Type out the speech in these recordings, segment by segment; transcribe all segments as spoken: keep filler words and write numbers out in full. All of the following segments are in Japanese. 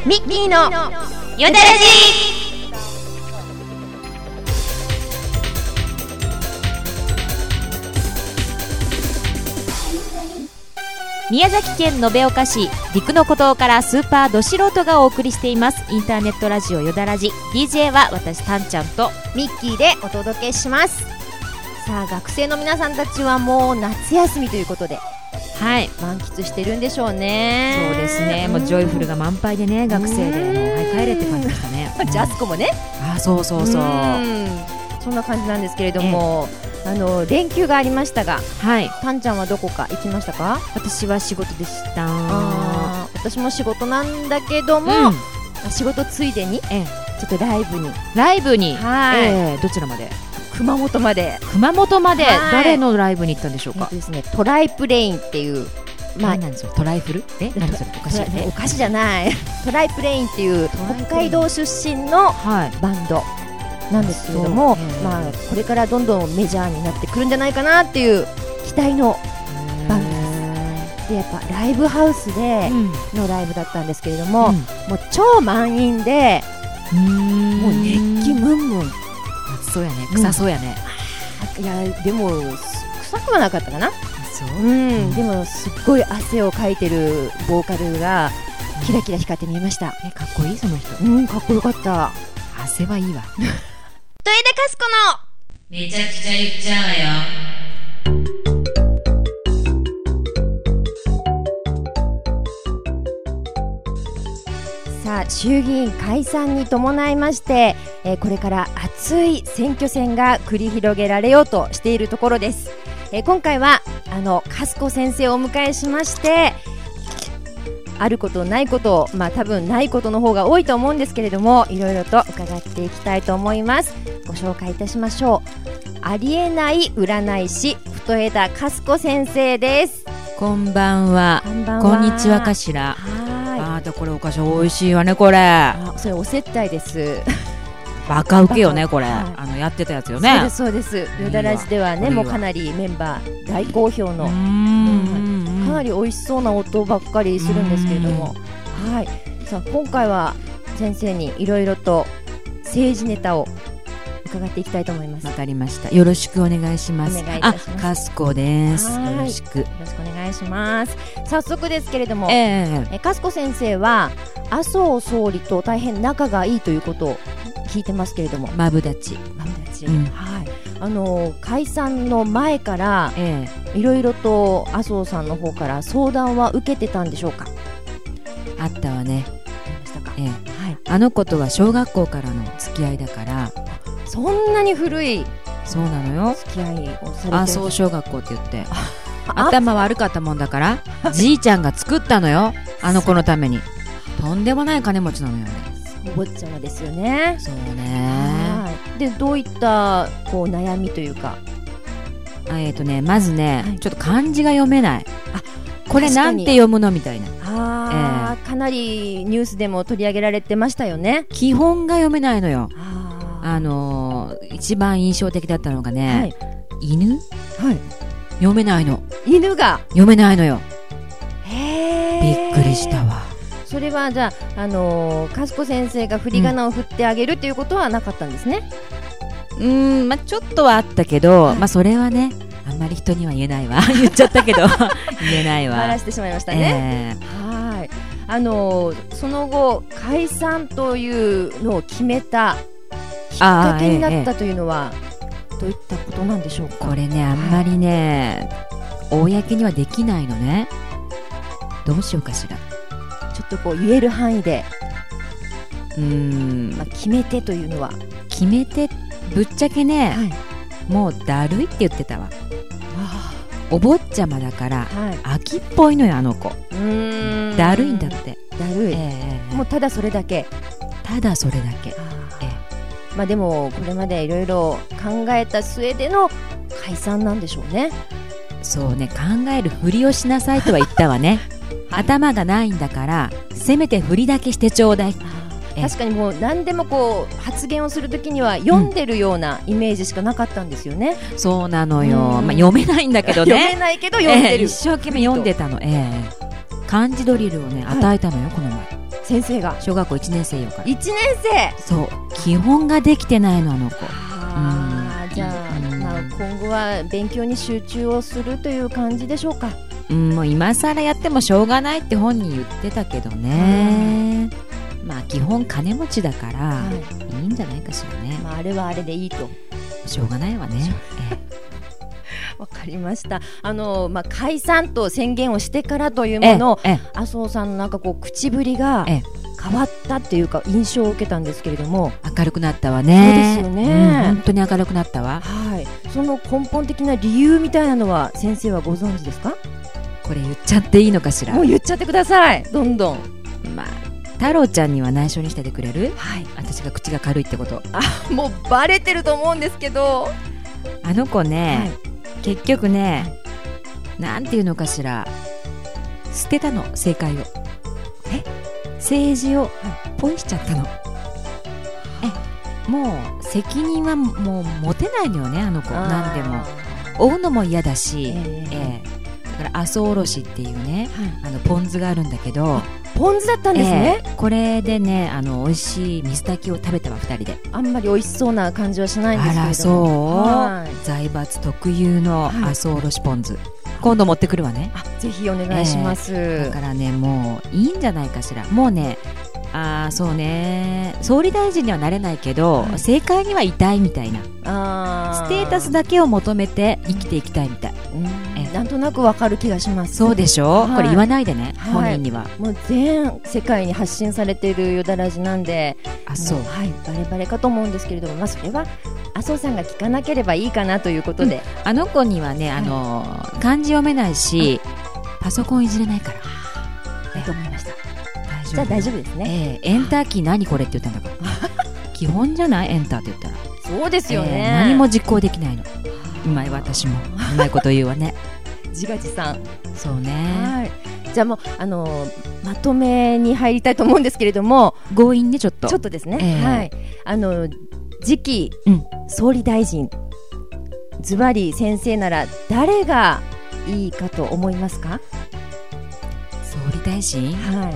ミッキーのよだらじ。宮崎県延岡市陸の孤島からスーパーど素人がお送りしていますインターネットラジオよだらじ。 ディージェー は私たんちゃんとミッキーでお届けします。さあ学生の皆さんたちはもう夏休みということで、 はい、 満喫してるんでしょうね。 そうですね、もうジョイフルが満杯でね、学生でもうはい帰れって感じでしたね。 ジャスコもね、 あ、そうそうそう、 うんそんな感じなんですけれども、あの連休がありましたが、はい、たんちゃんはどこか行きましたか？ 私は仕事でした。 あ、私も仕事なんだけども、うん、仕事ついでに、ええ、ちょっとライブにライブに、 はい、 えー、どちらまで？ 熊本まで。 熊本まで、誰のライブに行ったんでしょうか？ えっとですね、トライプレインっていう、 まあ、何なんですよ、トライフル？え、何それ、お菓子？ お菓子じゃないトライプレインっていう北海道出身のバンドなんですけれども、まあ、これからどんどんメジャーになってくるんじゃないかなっていう期待のバンドです。でやっぱライブハウスでのライブだったんですけれども、うん、もう超満員で、うーん、もう熱気ムンムン。 暑そうやね、臭そうやね、 うん、いやでも臭くはなかったかな。 そう、 うん、でもすっごい汗をかいてるボーカルがキラキラ光って見えました。 え、かっこいいその人。 うん、かっこよかった。 汗はいいわ豊田かすこのめちゃくちゃ言っちゃうわよ。 さあ衆議院解散に伴いまして、えー、これから熱い選挙戦が繰り広げられようとしているところです。えー、今回はあのかすこ先生をお迎えしまして、あることないこと、まあ多分ないことの方が多いと思うんですけれども、いろいろと伺っていきたいと思います。ご紹介いたしましょう。ありえない占い師太枝かすこ先生です。 こんばんは。 こんばんは。 こんにちはかしら。はい。あー、これお菓子美味しいわねこれ。 あ、それお接待です。 バカウケよねこれ、はい、あのやってたやつよね。 そうですそうです。よだらじではね、もうかなりメンバー大好評の、うーん、かなり美味しそうな音ばっかりするんですけれども、はい。さあ今回は先生にいろいろと政治ネタを伺っていきたいと思います。 わかりました。よろしくお願いします。 お願いいたします。 あ、かすこです。よろしく。よろしくお願いします。早速ですけれども、 えー、 えかすこ先生は麻生総理と大変仲がいいということを聞いてますけれども、 マブダチ、 マブダチ、うん、はい。あの解散の前からいろいろと麻生さんの方から相談は受けてたんでしょうか？ あったわね。 ありましたか？ ええ、はい。あの子とは小学校からの付き合いだから。 そんなに古い。 そうなのよ。 付き合いをされてる。 麻生小学校って言って頭悪かったもんだからじいちゃんが作ったのよ、あの子のために。とんでもない金持ちなのよね。 お坊ちゃまですよね。 そうね。 でどういったこう悩みというか。 えーとね、まずね、はい、ちょっと漢字が読めない。あ、これなんて読むのみたいな。 あ、えー、かなりニュースでも取り上げられてましたよね。 基本が読めないのよ。あのー、一番印象的だったのがね、はい、犬、はい、読めないの。 犬が読めないのよ。 へー、びっくりしたわ。 それはじゃあ、あのー、かすこ先生が振り仮名を振ってあげるということはなかったんですね。 うーん、まあ、ちょっとはあったけど、はい、まあ、それはねあんまり人には言えないわ言っちゃったけど言えないわ。 バラしてしまいましたね。えー、はい。あのー、その後解散というのを決めたきっかけになったというのは、ええ、どういったことなんでしょうか？ これね、あんまりね、はい、公にはできないのね。どうしようかしら。 ちょっとこう言える範囲で、 うーん、 まあ、決め手というのは決め手、ぶっちゃけね、はい、もうだるいって言ってたわ。お坊ちゃまだから、はい、秋っぽいのよあの子。うーん、だるいんだって。 だるい、えー、もうただそれだけ。 ただそれだけ。 まあ、でもこれまでいろいろ考えた末での解散なんでしょうね。 そうね、考えるふりをしなさいとは言ったわね、はい、頭がないんだからせめてふりだけしてちょうだい。 確かにもう何でもこう発言をするときには読んでるようなイメージしかなかったんですよね。 うん、そうなのよ、まあ、読めないんだけどね読めないけど読んでる、 えー、一生懸命読んでたの、えー、漢字ドリルをね与えたのよ、はい、この前。 先生が小学校いちねん生よからいちねん生。 そう基本ができてないのあの子。 あ、うん、じゃあ、うんまあ、今後は勉強に集中をするという感じでしょうか。 うん、もう今更やってもしょうがないって本人言ってたけどね、うん、まあ基本金持ちだから、はい、いいんじゃないかしらね、 まあ、あれはあれでいいとしょうがないわね。 わかりました。あの、まあ、解散と宣言をしてからというもの、麻生さんのなんかこう口ぶりが変わったっていうか印象を受けたんですけれども、 明るくなったわね。 そうですよね、うん、 本当に明るくなったわ、 はい、その根本的な理由みたいなのは先生はご存知ですか？ これ言っちゃっていいのかしら？ もう言っちゃってください、どんどん。 まあ太郎ちゃんには内緒にしててくれる？ はい、 私が口が軽いってこと。 あ、もうバレてると思うんですけど、 あの子ね、はい、結局ね、なんていうのかしら、捨てたの、正解を。え政治をポイしちゃったの。えもう責任はもう持てないのよね、あの子。何でも追うのも嫌だし、えーえー、だから麻生おろしっていうね、はい、あのポン酢があるんだけど、 ポン酢だったんですね、 えー、これでね、あの美味しい水炊きを食べたわ、ふたりで。 あんまり美味しそうな感じはしないんですけれども。あらそう、 はい、財閥特有の麻生おろしポン酢、はい、今度持ってくるわね。 あ、ぜひお願いします、 えー、だからね、もういいんじゃないかしら。もうね、あーそうね、総理大臣にはなれないけど、はい、政界にはいたいみたいな、あステータスだけを求めて生きていきたいみたい、うん、 えなんとなくわかる気がします。 そうでしょ、はい、これ言わないでね、はい、本人には。 もう全世界に発信されているよだらじなんで、 あそう、 はい、バレバレかと思うんですけれども、まあ、それは麻生さんが聞かなければいいかなということで、 うん、あの子にはね、あのー、漢字読めないし、パソコンいじれないから。 いいと思いました。じゃあ大丈夫ですね、 えー、エンターキー何これって言ったんだから基本じゃない、エンターって言ったら。 そうですよね、 えー、何も実行できないの。うまい、私もうまいこと言うわね。 自画自賛。 そうね、 はい、じゃあもう、あのー、まとめに入りたいと思うんですけれども、 強引ね、ちょっとちょっとですね、 えー、 はい、あの次期総理大臣、ズバリ先生なら誰がいいかと思いますか？ 総理大臣、 はい、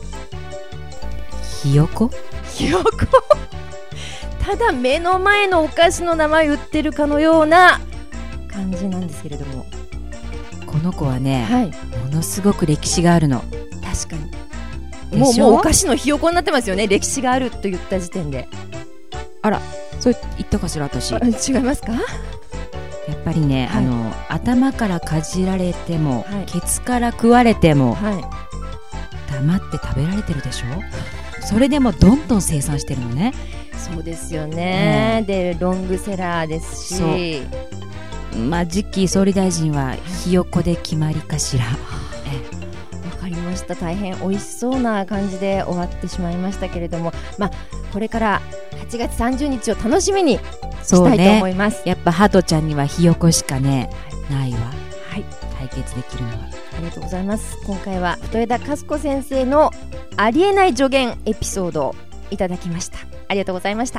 ひよこ。 ひよこただ目の前のお菓子の名前売ってるかのような感じなんですけれども、 この子はね、 はい、 ものすごく歴史があるの。 確かにもう、もうお菓子のひよこになってますよね、歴史があると言った時点で。 あら、そう言ったかしら、私。 違いますか？ やっぱりね、はい、あの頭からかじられても、はい、ケツから食われても、はい、黙って食べられてるでしょ。それでもどんどん生産してるのね。 そうですよね、うん、でロングセラーですし、 まあ、次期総理大臣はひよこで決まりかしら。わかりました。大変美味しそうな感じで終わってしまいましたけれども、まあ、これからはちがつさんじゅうにちを楽しみにしたいと思います、ね、 やっぱハトちゃんにはひよこしかね、はい、ないわ、 はい、 対決できるのは。 ありがとうございます。今回は太枝和子先生のありえない助言エピソードをいただきました。ありがとうございました。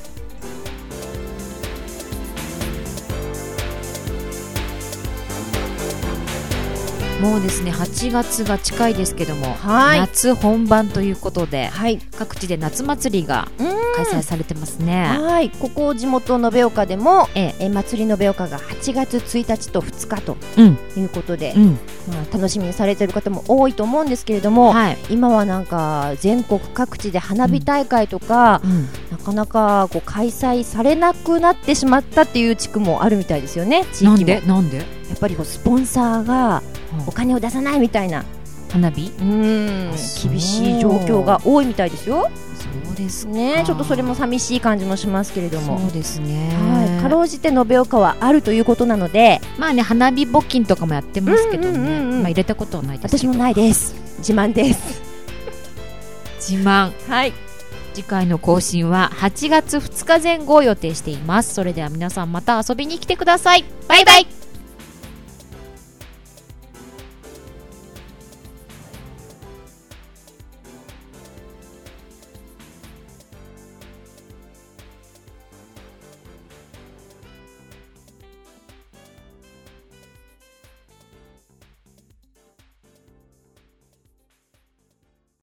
もうですね、はちがつが近いですけども、はい、夏本番ということで、はい、各地で夏祭りが開催されてますね。 はい、ここ地元延岡でも、ええ、祭り延岡がはちがつついたちとふつかということで、うん、まあ、楽しみにされている方も多いと思うんですけれども、はい、今はなんか全国各地で花火大会とか、うんうん、なかなかこう開催されなくなってしまったっていう地区もあるみたいですよね。地域も。 なんで？なんで？ やっぱりこうスポンサーがお金を出さないみたいな、 花火、 うーん、厳しい状況が多いみたいですよ。 そうですね、ちょっとそれも寂しい感じもしますけれども。 そうですね、 はい、かろうじて延岡はあるということなので、 まあね、花火募金とかもやってますけどね、うんうんうんうん、まあ、入れたことはないですけど。 私もないです。自慢です自慢。 はい、 次回の更新ははちがつふつかぜん後を予定しています。それでは皆さんまた遊びに来てください。バイバイ。